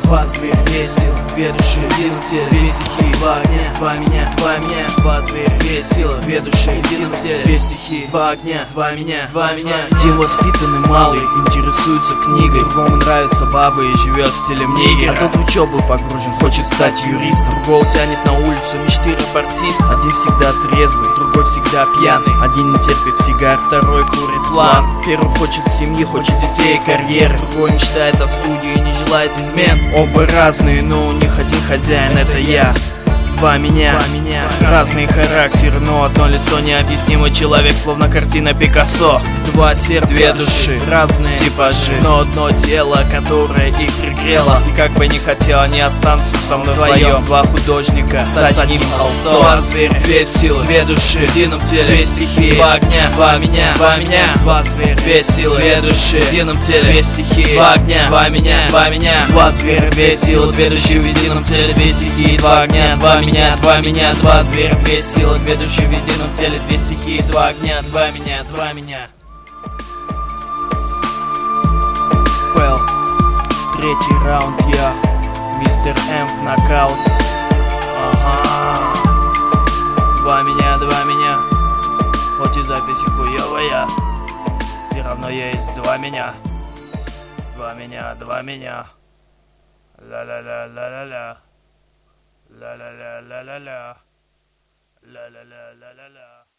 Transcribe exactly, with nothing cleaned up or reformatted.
Два зверя, две силы, две души, едином теле, две стихии, два огня, два меня, два меня. Два зверя, две силы, две души, едином теле, две стихии, два огня, два меня, два меня. Один воспитанный малый интересуется книгой, другому нравятся бабы и живет в стиле Нигера. А тот в учебу погружен, хочет стать юристом. Другого тянет на улицу мечты рапортиста. Один всегда трезвый, другой всегда пьяный. Один не терпит сигар, второй курит лан. Первый хочет семьи, хочет детей и карьеры. Другой мечтает о студии и не желает измен. Оба разные, но у них один хозяин, это я. Два меня, Два меня. Разные характеры, но одно лицо, необъяснимый человек, словно картина Пикассо. Два сердца, две души, разные типажи, но одно тело, которое их пригрело. И как бы ни хотел, они останутся со мной вдвоем. Два художника с одним холстом. Два зверя, две силы, две души, в едином теле, две стихии, два огня, два меня, два меня. Два зверя, две силы, две души, в едином теле, две стихии, два огня, два меня, два меня. Два зверя, две силы, две души, в едином теле, две стихии, два огня, два меня, два меня. Два зверя, две силы, две души в едином теле, две стихии, два огня, два меня, два меня. Well, третий раунд я, мистер М в нокаут. Ага. Два меня, два меня. Хоть и запись хуёвая, все равно есть два меня. Два меня, два меня. Ла-ла-ла-ла-ла-ла. La la la la la la la la la la la la la